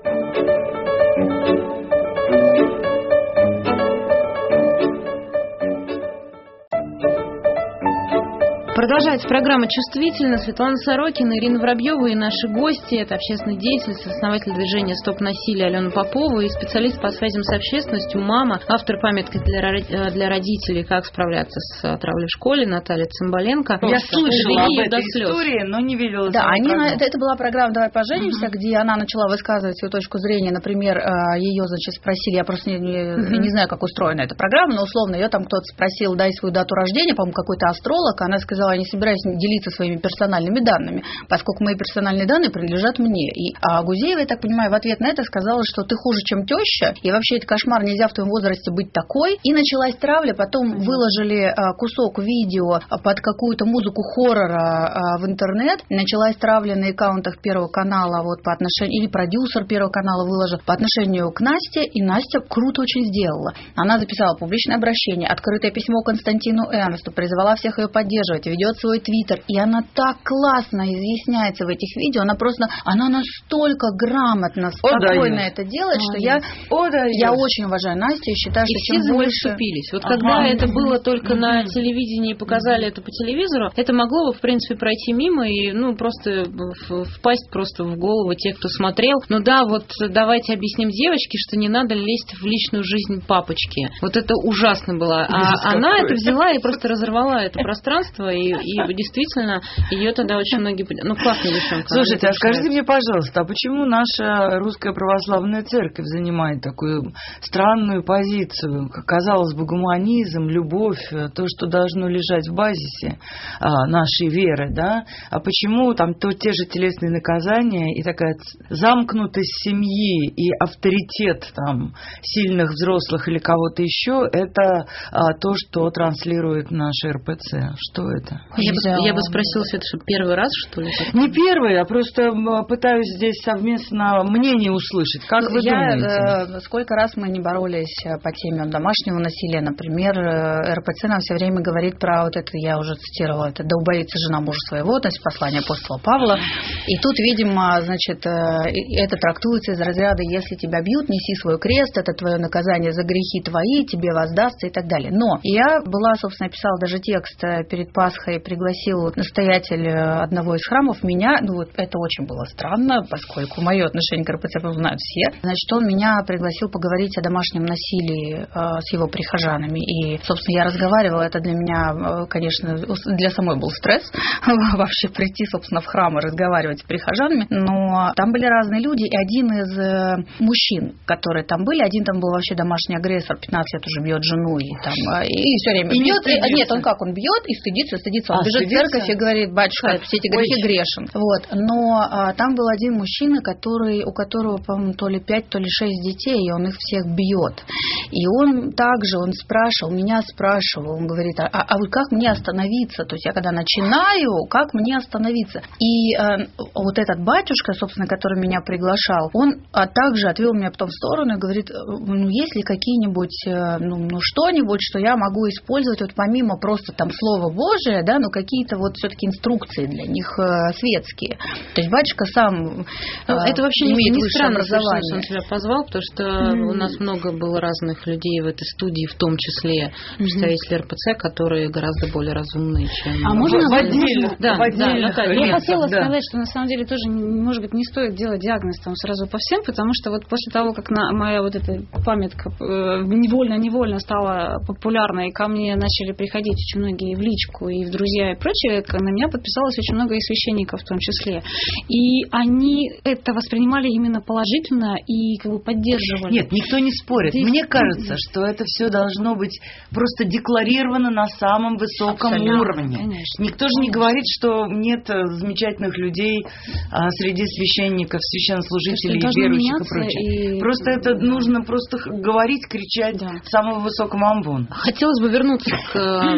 Продолжается программа «Чувствительно». Светлана Сорокина, Ирина Воробьева и наши гости. Это общественный деятель, основатель движения «Стоп насилию» Алена Попова и специалист по связям с общественностью, мама, автор памятки для, для родителей «Как справляться с травлей в школе» Наталья Цымбаленко. Я слышала об этой слез. истории, но не видела. Да, они, это, это была программа «Давай поженимся», uh-huh. где она начала высказывать свою точку зрения. Например, ее, значит, спросили, я просто не, не, uh-huh. не знаю, как устроена эта программа, но условно ее там кто-то спросил, дай свою дату рождения, по-моему, какой-то астролог, она сказала, я не собираюсь делиться своими персональными данными, поскольку мои персональные данные принадлежат мне. И а Гузеева, я так понимаю, в ответ на это сказала, что ты хуже, чем теща, и вообще это кошмар, нельзя в твоем возрасте быть такой. И началась травля, потом mm-hmm. выложили а, кусок видео под какую-то музыку хоррора а, в интернет, началась травля на аккаунтах Первого канала, вот по отношению, или продюсер Первого канала выложил по отношению к Насте, и Настя круто очень сделала. Она записала публичное обращение, открытое письмо Константину Эрнсту, призвала всех ее поддерживать, ведет свой твиттер, и она так классно изъясняется в этих видео, она просто, она настолько грамотно, спокойно О, это делает, что я, О, я очень уважаю Настю и считаю, и что чем больше... вступились. Вот ага. когда это было только mm-hmm. на телевидении и показали mm-hmm. это по телевизору, это могло бы, в принципе, пройти мимо и, ну, просто впасть просто в голову тех, кто смотрел. Ну да, вот давайте объясним девочке, что не надо лезть в личную жизнь папочки. Вот это ужасно было. А она это взяла и просто разорвала это пространство, и, и действительно ее тогда очень многие... Ну, классная девчонка. Слушайте, а скажите мне, пожалуйста, а почему наша Русская Православная Церковь занимает такую странную позицию? Казалось бы, гуманизм, любовь, то, что должно лежать в базисе а, нашей веры, да? А почему там то те же телесные наказания и такая замкнутость семьи и авторитет там сильных взрослых или кого-то еще, это а, то, что транслирует наша эр пэ цэ? Что это? Я бы, я бы спросила, Света, что первый раз, что ли? Не первый, а просто пытаюсь здесь совместно мнение услышать. Как вы я, думаете? Сколько раз мы не боролись по теме домашнего насилия, например, эр пэ цэ нам все время говорит про вот это, я уже цитировала, это «да убоится жена мужа своего», то есть послание апостола Павла. И тут, видимо, значит, это трактуется из разряда «если тебя бьют, неси свой крест, это твое наказание за грехи твои, тебе воздастся» и так далее. Но я была, собственно, писала даже текст перед Пасхой, пригласил настоятель одного из храмов меня, ну вот это очень было странно, поскольку мое отношение к эр пэ цэ знают все. Значит, он меня пригласил поговорить о домашнем насилии э, с его прихожанами. И, собственно, я разговаривала, это для меня, конечно, для самой был стресс вообще прийти, собственно, в храм и разговаривать с прихожанами. Но там были разные люди, и один из э, мужчин, которые там были, один там был вообще домашний агрессор, пятнадцать лет уже бьет жену и там и, и все время и бьет. Не нет, он как, он бьет и стыдится, стыдится. Он а, бежит стыдится? в церковь и говорит: батюшка, все эти грехи Ой. грешен. Вот. Но а, там был один мужчина, который, у которого, по-моему, то ли пять, то ли шесть детей, и он их всех бьет. И он также, он спрашивал, меня спрашивал, он говорит, а, а вы как мне остановиться? То есть я когда начинаю, как мне остановиться? И а, вот этот батюшка, собственно, который меня приглашал, он а, также отвел меня потом в сторону и говорит, ну, есть ли какие-нибудь, ну, ну что-нибудь, что я могу использовать, вот помимо просто там Слова Божия, да, но какие-то вот все-таки инструкции для них э, светские. То есть батюшка сам э, это вообще имеет не высшее странно, образование. что он тебя позвал, потому что mm-hmm. у нас много было разных людей в этой студии, в том числе представители эр пэ цэ, которые гораздо более разумные, чем... А можно в отдельных, да, в отдельных да, Я хотела да. сказать, что на самом деле тоже, может быть, не стоит делать диагноз там сразу по всем, потому что вот после того, как на, моя вот эта памятка невольно-невольно стала популярной, и ко мне начали приходить очень многие в личку и в друзья и прочее, на меня подписалось очень много и священников в том числе. И они это воспринимали именно положительно и как бы поддерживали. Нет, никто не спорит. Здесь... Мне кажется, что это все должно быть просто декларировано на самом высоком Абсолютно. уровне. Конечно. Никто же не говорит, что нет замечательных людей а, среди священников, священнослужителей, верующих и прочее. И... Просто это нужно просто говорить, кричать да. с самого высокого амвона. Хотелось бы вернуться к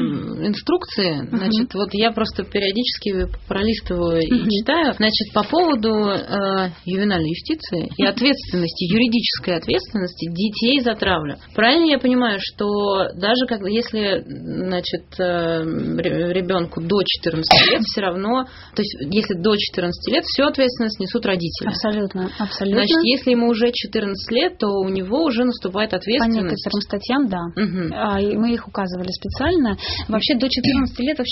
инструкции. Значит, uh-huh. вот я просто периодически пролистываю uh-huh. и читаю. Значит, по поводу э, ювенальной юстиции и ответственности, юридической ответственности детей за травлю. Правильно я понимаю, что даже как, если, значит, э, ребенку до четырнадцати лет, все равно, то есть если до четырнадцати лет, всю ответственность несут родители. Абсолютно, абсолютно. Значит, если ему уже четырнадцать лет, то у него уже наступает ответственность. По некоторым статьям, да. Uh-huh. А, и мы их указывали специально. Вообще до четырнадцати лет вообще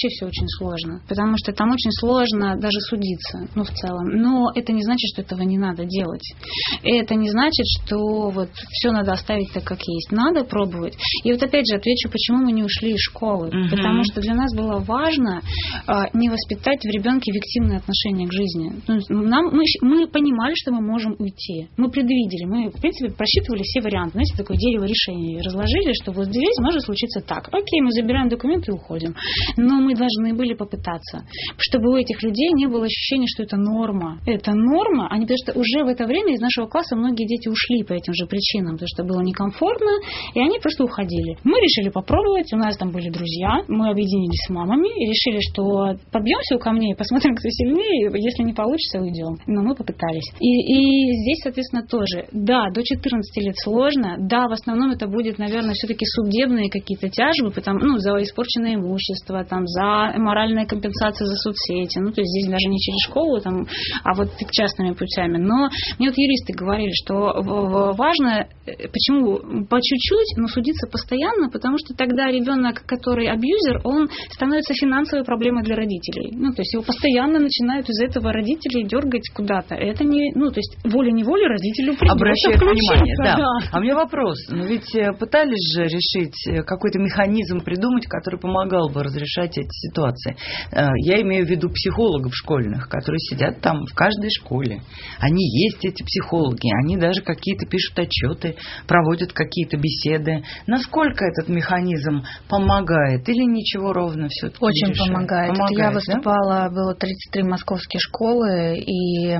вообще все очень сложно, потому что там очень сложно даже судиться, ну, в целом. Но это не значит, что этого не надо делать. Это не значит, что вот все надо оставить так, как есть. Надо пробовать. И вот опять же отвечу, почему мы не ушли из школы. Угу. Потому что для нас было важно а, не воспитать в ребенке виктимное отношение к жизни. Нам, мы, мы понимали, что мы можем уйти. Мы предвидели. Мы, в принципе, просчитывали все варианты. Знаете, такое дерево решений разложили, что вот здесь может случиться так. Окей, мы забираем документы и уходим. Но мы должны были попытаться, чтобы у этих людей не было ощущения, что это норма. Это норма, а не потому что уже в это время из нашего класса многие дети ушли по этим же причинам, потому что было некомфортно, и они просто уходили. Мы решили попробовать, у нас там были друзья, мы объединились с мамами и решили, что побьемся у камней, посмотрим, кто сильнее, если не получится, уйдем. Но мы попытались. И, и здесь, соответственно, тоже, да, до четырнадцати лет сложно, да, в основном это будет, наверное, все-таки судебные какие-то тяжбы, потому, ну, за испорченное имущество, там, за моральная компенсация за соцсети, ну, то есть здесь даже не через школу, там, а вот частными путями. Но мне вот юристы говорили, что важно, почему по чуть-чуть, но судиться постоянно, потому что тогда ребенок, который абьюзер, он становится финансовой проблемой для родителей. Ну, то есть его постоянно начинают из этого родители дергать куда-то. Это не, ну, то есть волей-неволей родителю придется внимание, да. да. А у меня вопрос. Ну, ведь пытались же решить какой-то механизм придумать, который помогал бы разрешать эти ситуации. Я имею в виду психологов школьных, которые сидят там в каждой школе. Они есть, эти психологи. Они даже какие-то пишут отчеты, проводят какие-то беседы. Насколько этот механизм помогает или ничего ровно все-таки Очень решает? помогает. помогает. Я выступала, да? Было тридцать три московские школы, и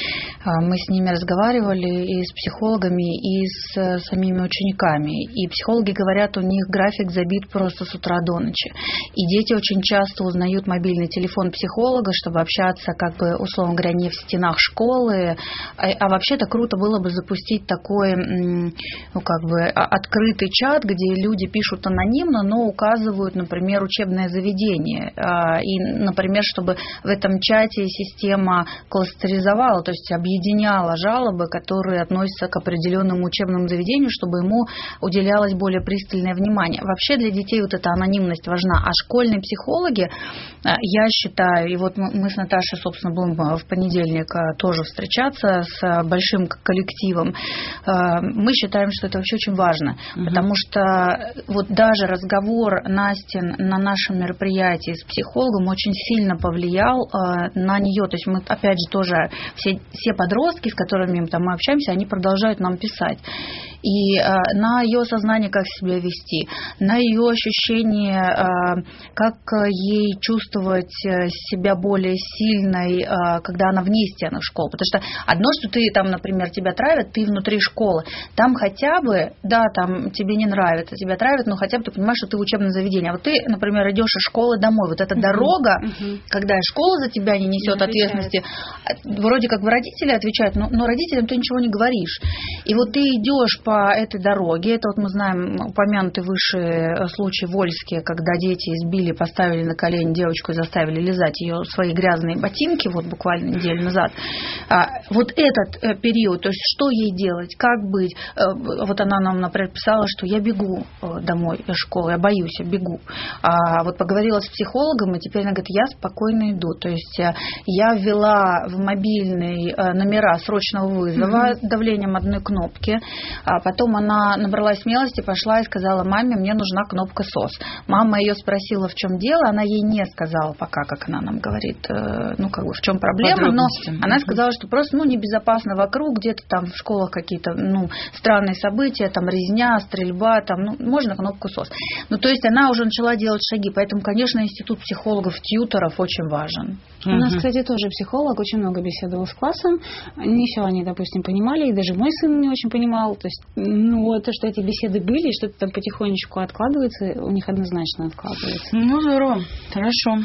мы с ними разговаривали и с психологами, и с самими учениками. И психологи говорят, у них график забит просто с утра до ночи. И дети очень часто узнают мобильный телефон психолога, чтобы общаться, как бы, условно говоря, не в стенах школы. А, а вообще-то круто было бы запустить такой, ну, как бы, открытый чат, где люди пишут анонимно, но указывают, например, учебное заведение. И, например, чтобы в этом чате система кластеризовала, то есть объединяла жалобы, которые относятся к определенному учебному заведению, чтобы ему уделялось более пристальное внимание. Вообще для детей вот эта анонимность важна. А школьные психологи, я считаю, и вот мы с Наташей, собственно, будем в понедельник тоже встречаться с большим коллективом, мы считаем, что это вообще очень важно, угу. потому что вот даже разговор Настин на нашем мероприятии с психологом очень сильно повлиял на нее. То есть мы, опять же, тоже все, все подростки, с которыми там, мы общаемся, они продолжают нам писать. И на ее сознание, как себя вести, на ее ощущение, как ей чувствовать себя более сильной, когда она вне стенок школы. Потому что одно, что ты там, например, тебя травят, ты внутри школы. Там хотя бы, да, там тебе не нравится, тебя травят, но хотя бы ты понимаешь, что ты в учебном заведении. А вот ты, например, идешь из школы домой. Вот эта uh-huh. дорога, uh-huh. когда школа за тебя не несет не ответственности, вроде как бы родители отвечают, но, но родителям ты ничего не говоришь. И вот ты идешь по этой дороге, это вот мы знаем упомянутый выше случай в Вольске, когда дети избили, поставили на колени девочку и заставили лизать ее свои грязные ботинки, вот буквально неделю назад. Вот этот период, то есть что ей делать, как быть, вот она нам, например, писала, что я бегу домой из школы, я боюсь, я бегу. А вот поговорила с психологом, и теперь она говорит, я спокойно иду. То есть я ввела в мобильный номера срочного вызова mm-hmm. давлением одной кнопки, а потом она набралась смелости, пошла и сказала маме, мне нужна кнопка СОС. Мама ее спросила, в чем дело, она ей не сказала пока, как она нам говорит, ну как бы в чем проблема, но она сказала, что просто ну небезопасно вокруг, где-то там в школах какие-то ну странные события, там резня, стрельба, там ну, можно кнопку СОС. Ну то есть она уже начала делать шаги, поэтому, конечно, институт психологов, тьюторов очень важен. У нас, кстати, тоже психолог, очень много беседовал с классом, не все они, допустим, понимали, и даже мой сын не очень понимал, то есть, ну, то, что эти беседы были, что-то там потихонечку откладывается, у них однозначно откладывается. Ну, здорово, хорошо.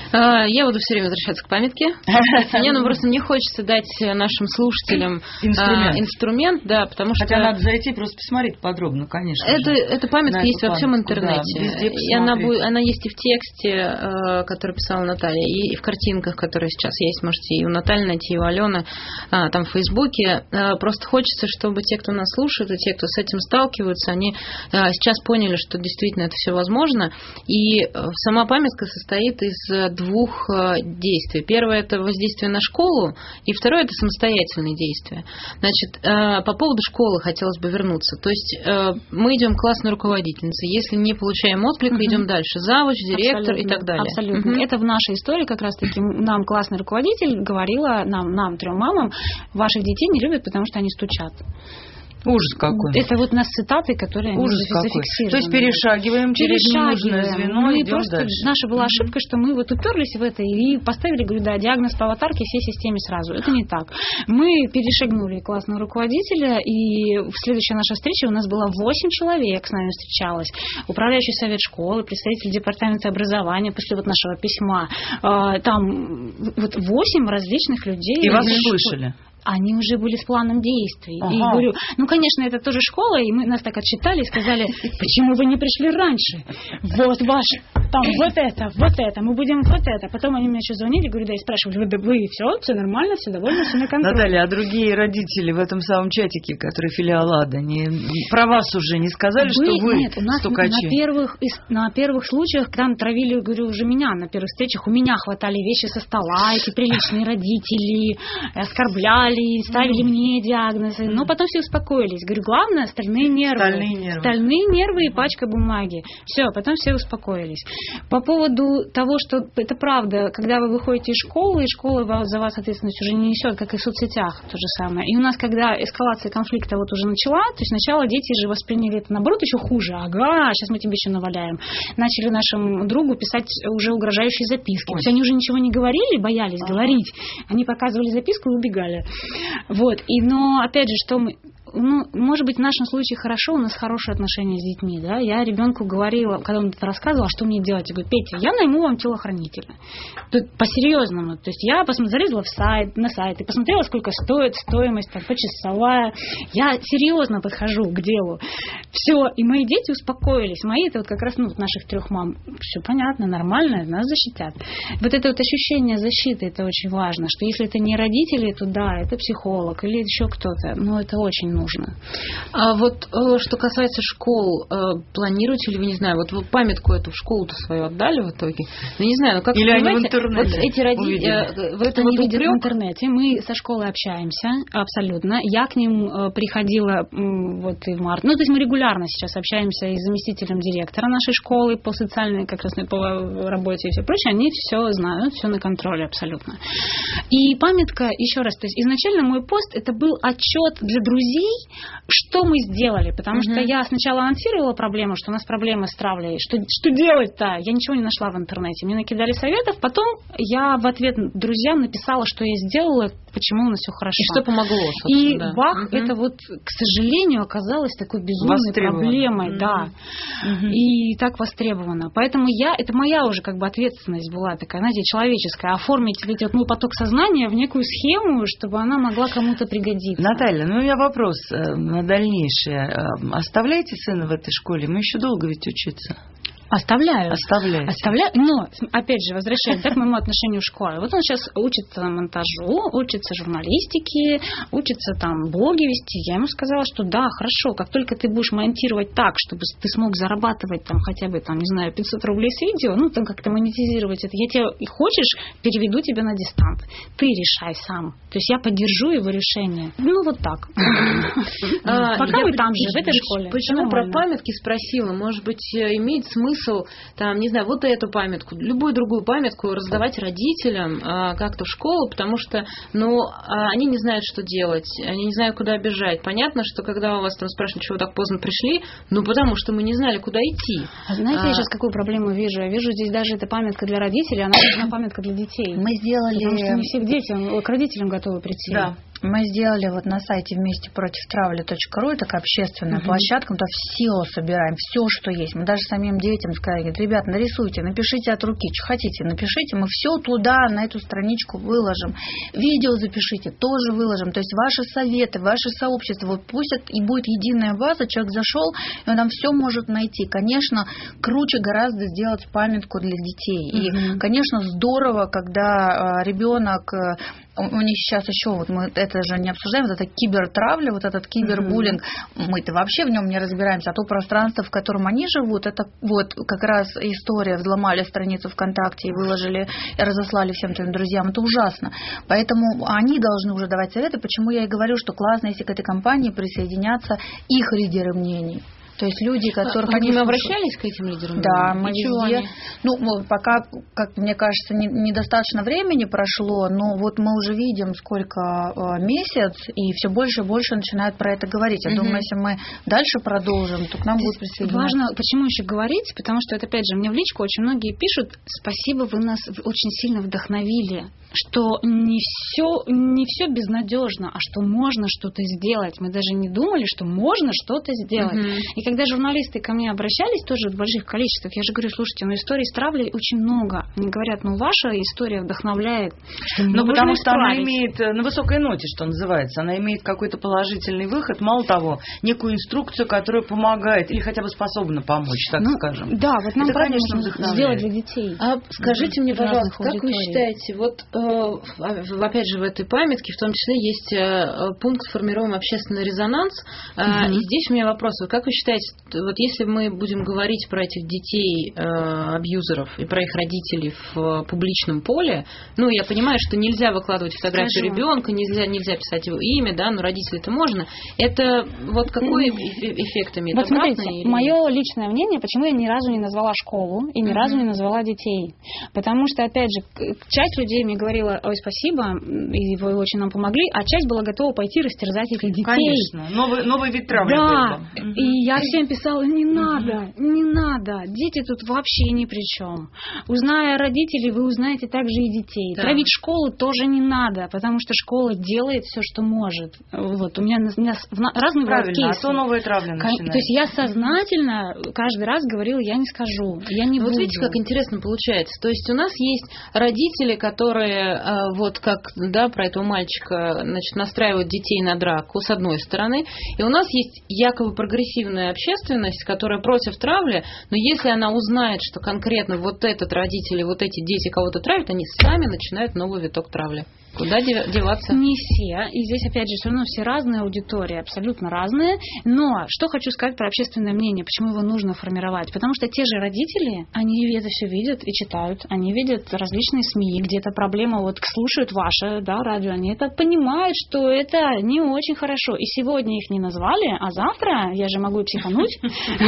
Я буду все время возвращаться к памятке. Мне, ну, просто не хочется дать нашим слушателям инструмент, инструмент да, потому что... Хотя надо зайти и просто посмотреть подробно, конечно. Это, эта памятка есть во всем интернете. Да, и она, она есть и в тексте, который писала Наталья, и в картинках, которые сейчас есть, можете и у Натальи найти, и у Алены. а, там в Фейсбуке. А, просто хочется, чтобы те, кто нас слушает, и те, кто с этим сталкиваются, они а, сейчас поняли, что действительно это все возможно. И сама памятка состоит из двух действий. Первое – это воздействие на школу, и второе – это самостоятельные действия. Значит, а, по поводу школы хотелось бы вернуться. То есть а, мы идем к классной руководительнице. Если не получаем отклик, угу. идем дальше. Завуч, директор абсолютно, и так далее. Абсолютно. Угу. Это в нашей истории как раз-таки нам классный руководитель говорила, нам, нам трем мамам, ваших детей не любят, потому что они стучат. Ужас какой. Это вот у нас цитаты, которые Ужас они зафиксированы. То есть перешагиваем через ненужное звено мы и идем просто, дальше. Наша была ошибка, что мы вот уперлись в это и поставили, говорю, да, диагноз по аватарке всей системе сразу. Это не так. Мы перешагнули классного руководителя, и в следующей нашей встрече у нас было восемь человек с нами встречалось. Управляющий совет школы, представитель департамента образования после вот нашего письма. Там вот восемь различных людей. И вас услышали? Они уже были с планом действий. Ага. И говорю, ну, конечно, это тоже школа, и мы нас так отчитали и сказали, почему вы не пришли раньше? Вот ваш, там, вот это, вот это, мы будем вот это. Потом они мне еще звонили, говорю, да, и спрашивали, вы, вы все, все нормально, все довольны, все на контроле. Наталья, а другие родители в этом самом чатике, который филиал АДА, не, про вас уже не сказали, вы, что вы нет, у нас стукачи? На первых, на первых случаях, когда травили, говорю, уже меня на первых встречах, у меня хватали вещи со стола, эти приличные родители, оскорбляли, ставили mm. мне диагнозы, но потом все успокоились. Говорю, главное, стальные нервы. Стальные нервы. Стальные нервы и пачка бумаги. Все, потом все успокоились. По поводу того, что это правда, когда вы выходите из школы, и школа за вас ответственность уже не несет, как и в соцсетях, то же самое. И у нас, когда эскалация конфликта вот уже начала, то есть сначала дети же восприняли это, наоборот, еще хуже. Ага, сейчас мы тебе еще наваляем. Начали нашему другу писать уже угрожающие записки. То есть они уже ничего не говорили, боялись ага. говорить. Они показывали записку и убегали. Вот, и, но, опять же, что мы, ну, может быть, в нашем случае хорошо, у нас хорошие отношения с детьми, да, я ребенку говорила, когда он это рассказывал, что мне делать, я говорю, Петя, я найму вам телохранителя, тут по-серьезному, то есть я залезла в сайт, на сайт и посмотрела, сколько стоит стоимость, там, почасовая, я серьезно подхожу к делу, все, и мои дети успокоились, мои, это вот как раз, ну, наших трех мам, все понятно, нормально, нас защитят, вот это вот ощущение защиты, это очень важно, что если это не родители, то да, это психолог или еще кто-то, но это очень нужно. А вот что касается школ, планируете ли вы, не знаю, вот вы памятку эту в школу-то свою отдали в итоге? Ну, не знаю, ну как или они в интернете вот эти родители, вы это не видите в интернете. Мы со школой общаемся, абсолютно. Я к ним приходила вот и в март. Ну, то есть мы регулярно сейчас общаемся и с заместителем директора нашей школы по социальной, как раз по работе и все прочее. Они все знают, все на контроле абсолютно. И памятка, еще раз, то есть изначально мой пост это был отчет для друзей, что мы сделали, потому uh-huh. что я сначала анонсировала проблему, что у нас проблемы с травлей, что, что делать-то? Я ничего не нашла в интернете, мне накидали советов, потом я в ответ друзьям написала, что я сделала, почему у нас все хорошо. И что помогло, И да. бах, uh-huh. это вот, к сожалению, оказалось такой безумной проблемой, uh-huh. да, uh-huh. и так востребовано. Поэтому я, это моя уже как бы ответственность была такая, знаете, человеческая, оформить этот мой поток сознания в некую схему, чтобы она могла кому-то пригодиться. Наталья, ну у меня вопрос на дальнейшее. Оставляете сына в этой школе? Мы еще долго ведь учиться. Оставляю. Оставляете. Оставляю. Но, опять же, возвращаясь к моему отношению в школе. Вот он сейчас учится монтажу, учится журналистике, учится там блоги вести. Я ему сказала, что да, хорошо, как только ты будешь монтировать так, чтобы ты смог зарабатывать там хотя бы, там, не знаю, пятьсот рублей с видео, ну, там как-то монетизировать это. Я тебе, и хочешь, переведу тебя на дистант. Ты решай сам. То есть я поддержу его решение. Ну, вот так. Пока вы там же, в этой школе. Почему про памятки спросила? Может быть, имеет смысл, там, не знаю, вот эту памятку, любую другую памятку раздавать родителям как-то в школу, потому что, ну, они не знают, что делать, они не знают, куда бежать. Понятно, что когда у вас там спрашивают, чего вы так поздно пришли, ну, потому что мы не знали, куда идти. А знаете, а... я сейчас какую проблему вижу? Я вижу здесь даже эта памятка для родителей, она нужна памятка для детей. Мы сделали... Потому что не все к детям, к родителям готовы прийти. Да. Мы сделали вот на сайте вместе против травли точка ру, такая общественная uh-huh. площадка, мы туда все собираем, все, что есть. Мы даже самим детям сказали, говорит, ребят, нарисуйте, напишите от руки, что хотите, напишите, мы все туда, на эту страничку выложим. Видео запишите, тоже выложим. То есть ваши советы, ваше сообщество, вот пусть это и будет единая база, человек зашел, и он там все может найти. Конечно, круче гораздо сделать памятку для детей. Uh-huh. И, конечно, здорово, когда ребенок у них сейчас еще, вот мы это же не обсуждаем, вот это кибертравля, вот этот кибербуллинг, mm-hmm. мы-то вообще в нем не разбираемся, а то пространство, в котором они живут, это вот как раз история, взломали страницу ВКонтакте и выложили, и разослали всем твоим друзьям, это ужасно. Поэтому они должны уже давать советы, почему я и говорю, что классно, если к этой компании присоединятся их лидеры мнений. То есть люди, которых... А, они мы обращались к этим лидерам? Да, мы везде... Они? Ну, пока, как мне кажется, не, недостаточно времени прошло, но вот мы уже видим, сколько месяц, и все больше и больше начинают про это говорить. Я угу. думаю, если мы дальше продолжим, то к нам будут присоединяться. Важно, почему еще говорить, потому что это, опять же, мне в личку очень многие пишут: спасибо, вы нас очень сильно вдохновили, что не все, не все безнадежно, а что можно что-то сделать. Мы даже не думали, что можно что-то сделать. Угу. И когда журналисты ко мне обращались, тоже в больших количествах, я же говорю: слушайте, ну историй с травлей очень много. Они говорят: ну ваша история вдохновляет. Ну потому что она имеет на высокой ноте, что называется, она имеет какой-то положительный выход, мало того, некую инструкцию, которая помогает или хотя бы способна помочь, так ну, скажем. Да, вот нам, это, правда, нужно сделать для детей. А скажите мне, пожалуйста, как аудиторий. Вы считаете, вот э, опять же в этой памятке в том числе есть э, пункт «Формируем общественный резонанс», э, угу. и здесь у меня вопрос: вот как вы считаете, вот если мы будем говорить про этих детей э, абьюзеров и про их родителей в э, публичном поле, ну, я понимаю, что нельзя выкладывать фотографию Скажу. ребенка, нельзя, нельзя писать его имя, да, но родители-то можно. Это вот какой эффект имеет? Вот смотрите, мое личное мнение, почему я ни разу не назвала школу и ни mm-hmm. разу не назвала детей. Потому что, опять же, часть людей мне говорила: ой, спасибо, и вы очень нам помогли, а часть была готова пойти растерзать этих детей. Конечно, новый, новый вид травли. Да, был. И я всем писала: не надо, не надо, дети тут вообще ни при чем. Узная родителей, вы узнаете также и детей. Да. Травить школу тоже не надо, потому что школа делает все, что может. Вот, у меня, у меня разные Правильно, кейсы. А то новая травля начинается. То есть я сознательно каждый раз говорила: я не скажу, я не вот буду. Вот видите, как интересно получается. То есть у нас есть родители, которые, вот как, да, про этого мальчика, значит, настраивают детей на драку, с одной стороны, и у нас есть якобы прогрессивная общественность, которая против травли, но если она узнает, что конкретно вот этот родитель и вот эти дети кого-то травят, они сами начинают новый виток травли. Куда деваться? Не все. И здесь, опять же, все равно все разные аудитории, абсолютно разные. Но что хочу сказать про общественное мнение, почему его нужно формировать. Потому что те же родители, они это все видят и читают. Они видят различные СМИ, где эта проблема, вот слушают ваше, да, радио, они это понимают, что это не очень хорошо. И сегодня их не назвали, а завтра я же могу и психануть.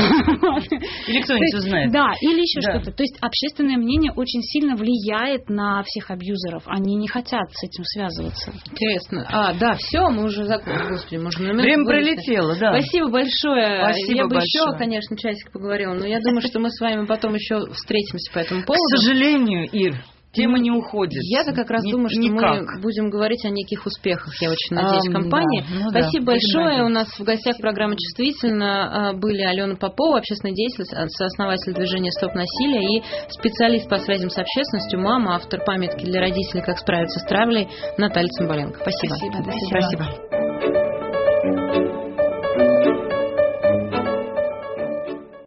Или кто-нибудь узнает. Да, или еще что-то. То есть общественное мнение очень сильно влияет на всех абьюзеров. Они не хотят с этим связываться. Интересно. А, да, все, мы уже закончили. Господи, можно на Время пролетело, да. Спасибо большое. Спасибо я бы большое. еще, конечно, часик поговорила, но я думаю, что мы с вами потом еще встретимся по этому поводу. К сожалению, Ир, тема не уходит. Я-то как раз Ни, думаю, что никак. мы будем говорить о неких успехах, я очень надеюсь, в компании. Да, ну Спасибо да, большое. У нас в гостях программы «Чувствительно» были Алена Попова, общественный деятель, сооснователь движения «Стоп насилие» и специалист по связям с общественностью, мама, автор памятки для родителей «Как справиться с травлей» Наталья Цымбаленко. Спасибо. Спасибо. Спасибо. Спасибо.